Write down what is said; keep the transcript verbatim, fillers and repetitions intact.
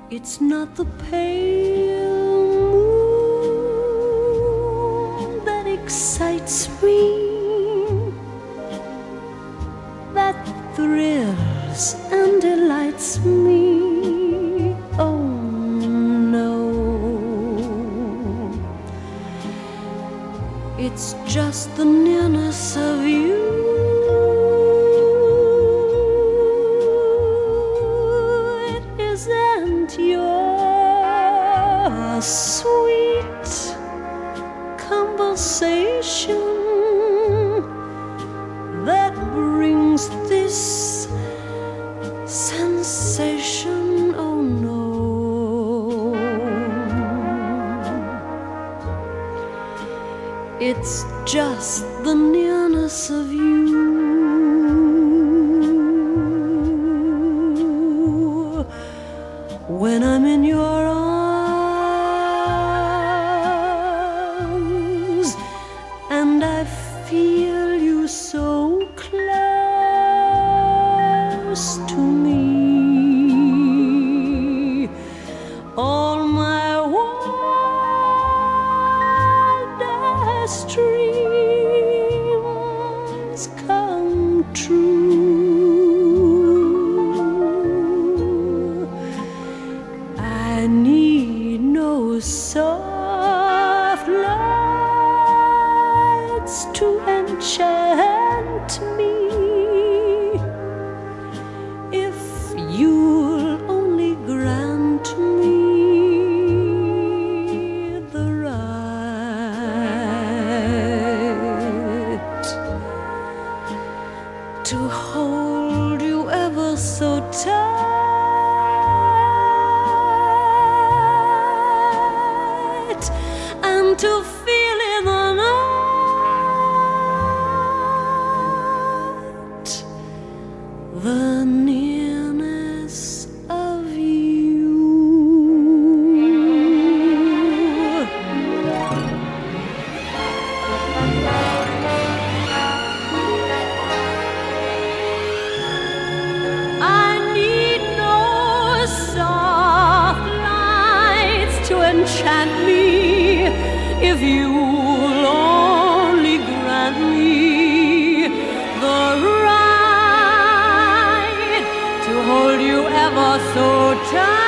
It's not the pale moon that excites me, that thrills and delights me. Oh no, it's just the nearness of you. Your sweet conversation that brings this sensation. Oh no, it's just the nearness of you. When I'm in your arms and I feel you so close to me, all my wildest dreams come true. I need no soft lights to enchant me. If you'll only grant me the right to hold you ever so tight, and to feel in the night the nearness of you. I need no soft lights to enchant me. If you'll only grant me the right to hold you ever so tight.